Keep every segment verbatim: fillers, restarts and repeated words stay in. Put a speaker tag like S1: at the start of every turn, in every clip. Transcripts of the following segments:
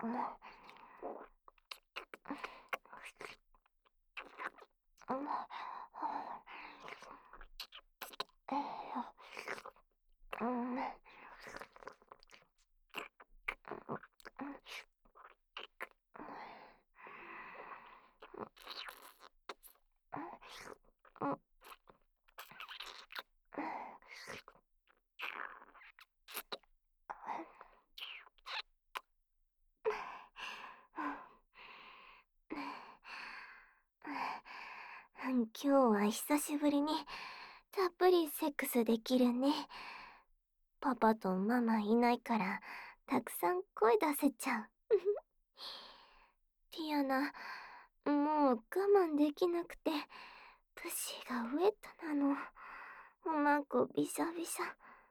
S1: 今日は久しぶりにたっぷりセックスできるね。パパとママいないからたくさん声出せちゃう。ティアナ、もう我慢できなくてプシがウェットなの。おまんこびしゃびしゃ。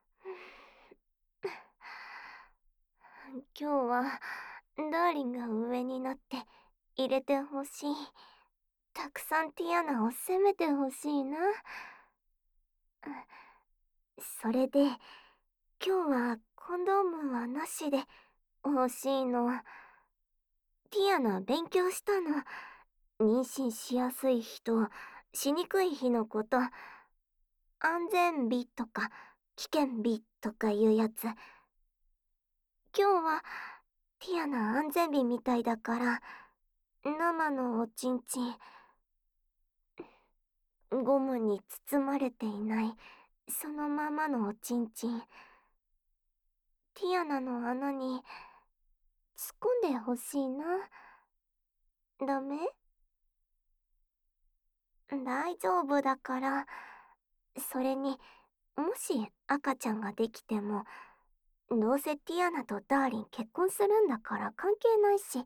S1: 今日はダーリンが上になって入れてほしい。たくさんティアナを責めてほしいな。それで今日はコンドームはなしで欲しいの。ティアナ勉強したの。妊娠しやすい日としにくい日のこと、安全日とか危険日とかいうやつ。今日はティアナ安全日みたいだから生のおちんちん、ゴムに包まれていないそのままのおちんちん、ティアナの穴に突っ込んでほしいな。ダメ？大丈夫だから。それにもし赤ちゃんができてもどうせティアナとダーリン結婚するんだから関係ないし。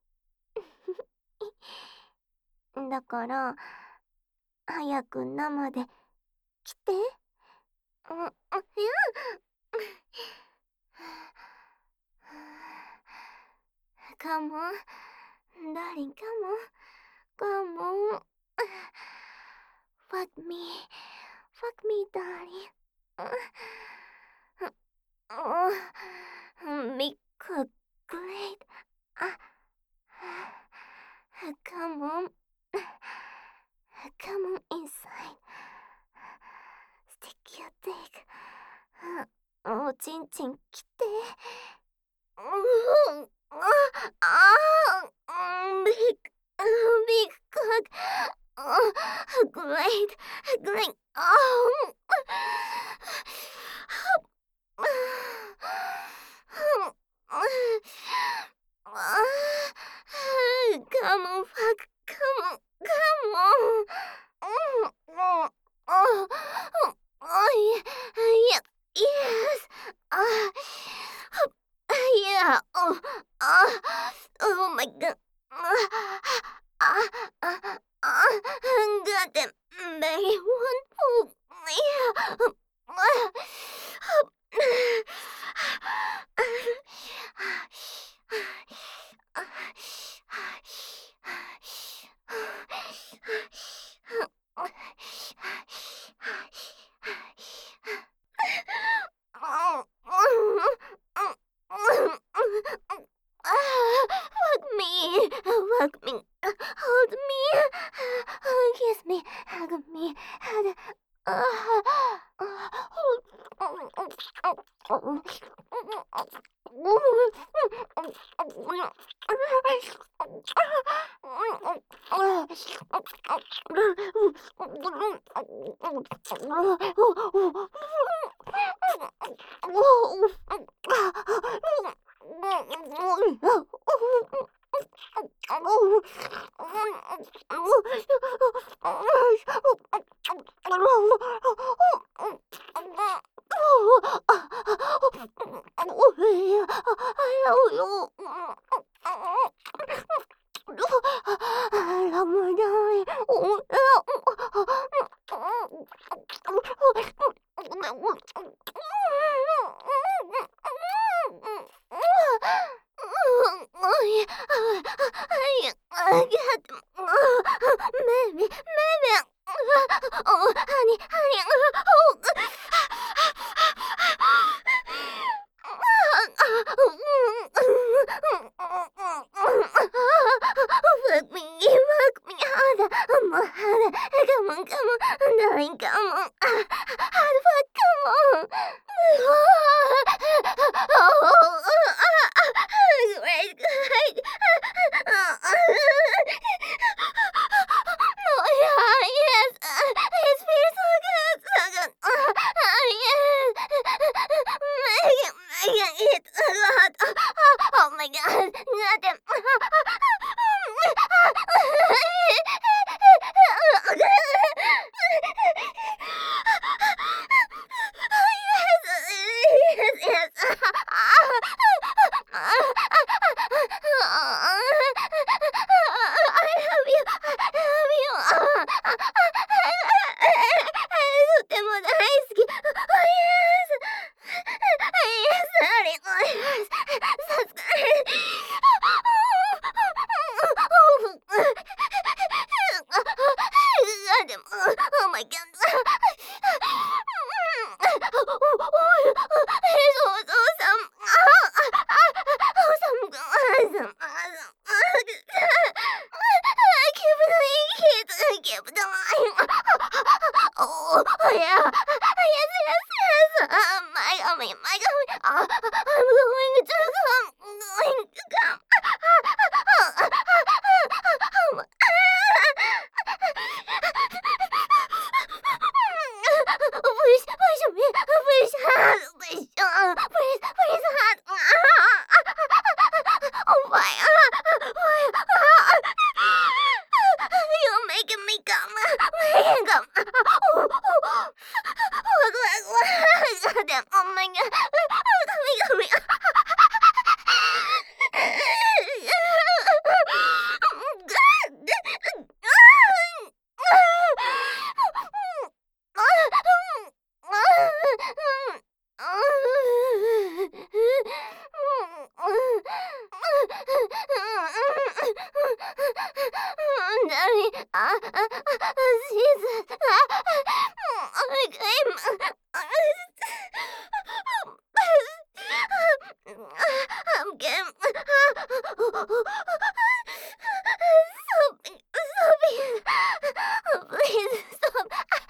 S1: だから早く生で来て。う、う、いや。カモン、ダーリン、カモン、カモン。Fuck me, fuck me, darling. Make a great. Come on, come on inside. Stick your dick. おちんちん来て。うん、ああ、ビッグ、ビッグコック。Great, great. ああ、Come on, fuck, come on, come on. ああ、Yes. あ、Yeah. Oh, ah, oh my god. Ah, ah, ah, ah, got them. Very wonderful. Yeah. Fuck me, fuck me, hold me, kiss me, hug me, hug. Maybe, maybe. Oh, honey, honey. Oh. my gummy, my gummy. Uh, I'm going to come. I'm going to come. Please, please, me, please, please, uh, please, please, oh my, you're making me come, making come. Oh, oh, oh my god, come me, come me. Daddy, uh, uh, Jesus, I came. I'm getting. Stop, stop it. Please stop.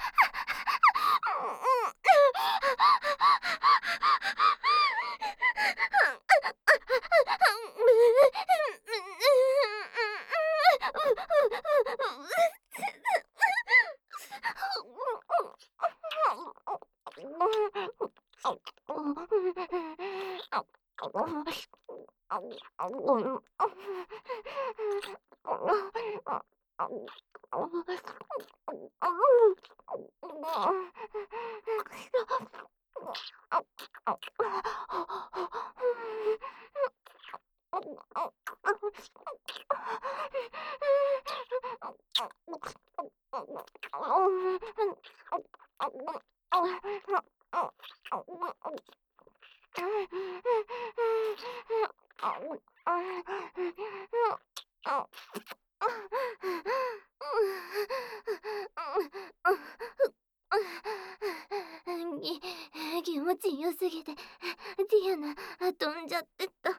S1: き気持ちよすぎてディアナ飛んじゃってた。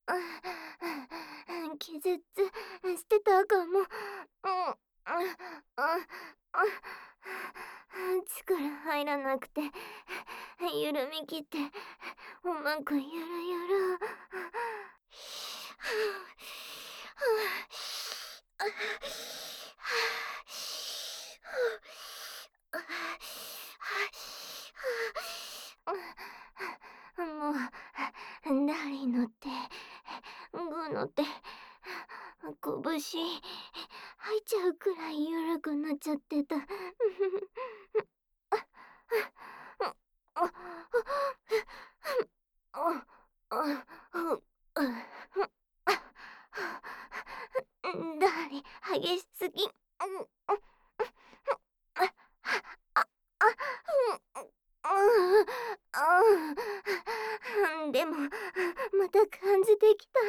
S1: 気絶してたかも。力入らなくて緩みきってうまくゆるゆる。もうダーリンの手、グーの手、拳入っちゃうくらい緩くなっちゃってた。ダーリン激しすぎ。でもまた感じてきた。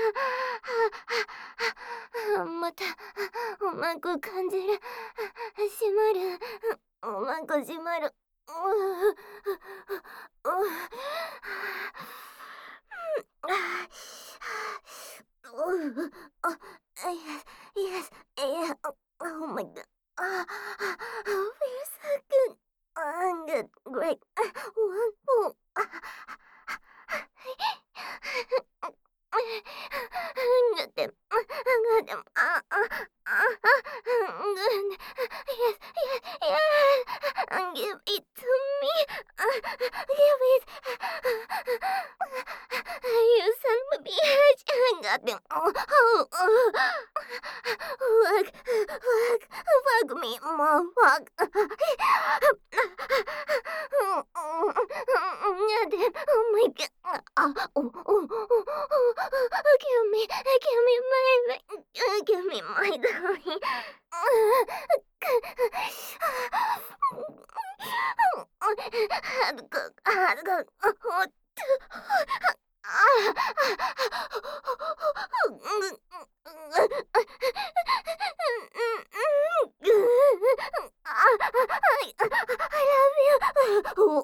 S1: またうまく感じる。閉まる。うまく閉まる。Yes, yes, oh my god. Ah, feels so good. Ah, good, great. One more. Got them. Got them. Ah, ah, ah, good. Yes, yes, yes. Give it to me. Give it. You son of a bitch. I got them. Oh, oh, oh. Fuck, fuck, fuck me, more fuck. Oh my god. Oh, oh, oh, oh. Give me, give me my, give me my darling. Hardcore, hardcore. What? I love you.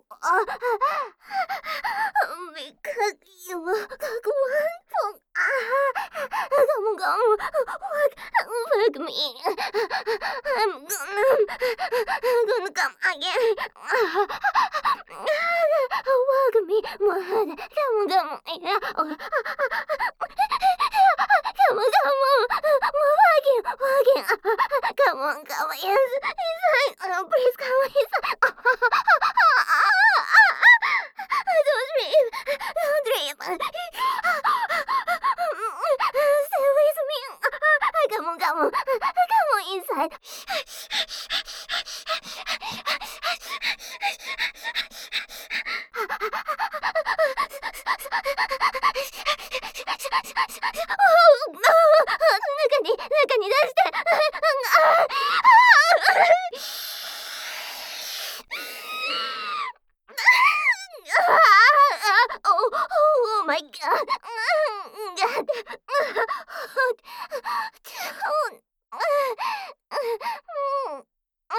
S1: Because you cook one for come come work work me. I'm gonna gonna come again. Work me. しあう、ああ、中に中に出して。ああ、ああ、ああ、おオーマイガー。うん、が、うん、ちょ、ああ、うん、あ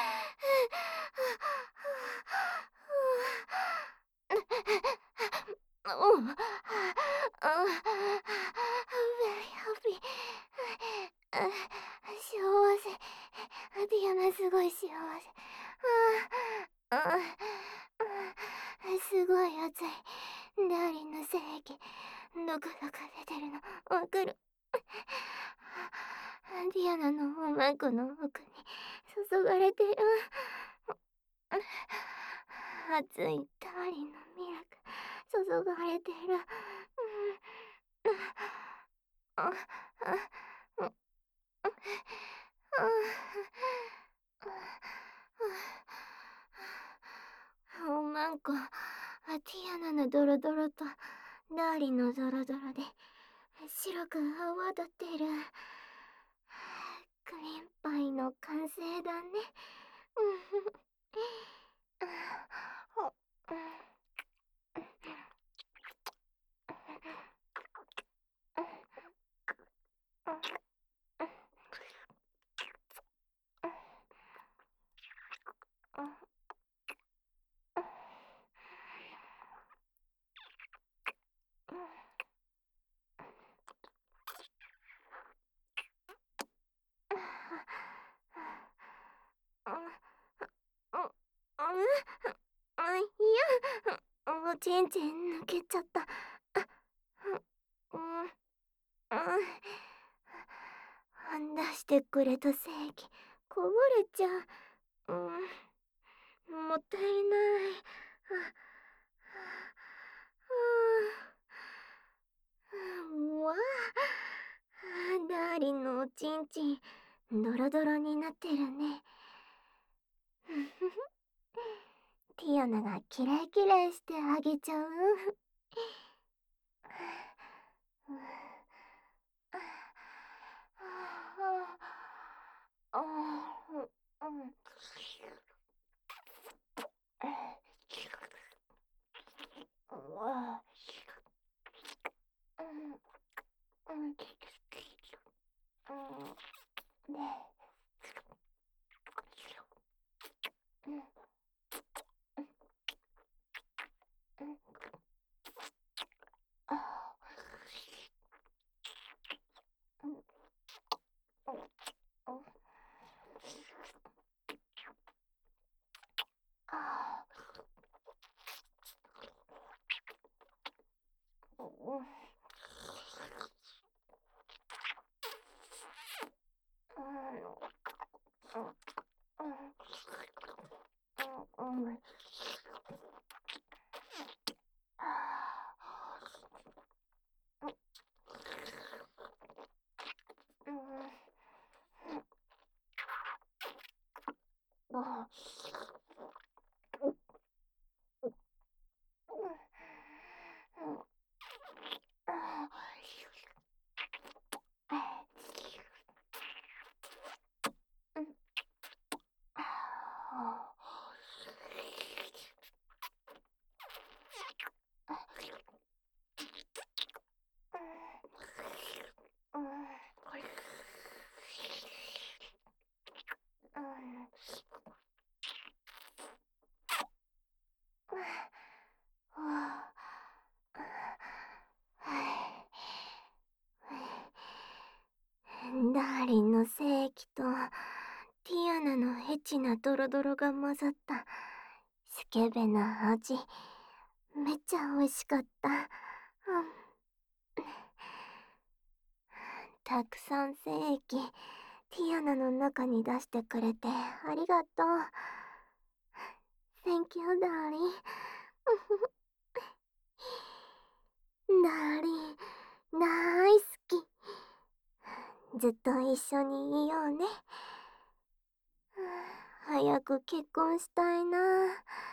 S1: あ、うん、ああ、very happy。あ、幸せ。ディアナすごい幸せ。ああ、ああ、すごい熱い。ダーリンの精液、どこどこ出てるのわかる。ディアナのおまんこの奥に注がれてる。熱いダーリンのミルク注がれてる。ああ、おまんこ、ティアナのドロドロとダーリンのドロドロで白く泡立ってる。クリームパイの完成だね。あ、いや、おちんちん抜けちゃった。あ、うん、うん、出してくれた精液こぼれちゃう。うん、もったいない。うわあ、ダーリンのおちんちんドロドロになってるね。ティアナがキレイキレイしてあげちゃう。ああ、うん。うわあ、うん、うん、うん、ねえ、うん、うん、ああ、うん、うん、うん、ああ、うん、うん、うん、ああ、うん、あダーリンの精液とティアナのエチなドロドロが混ざったスケベな味、めっちゃ美味しかった。うん、たくさん精液ティアナの中に出してくれてありがとう。Thank you, darling。 ダーリン大好き。ずっと一緒にいようね。早く結婚したいな。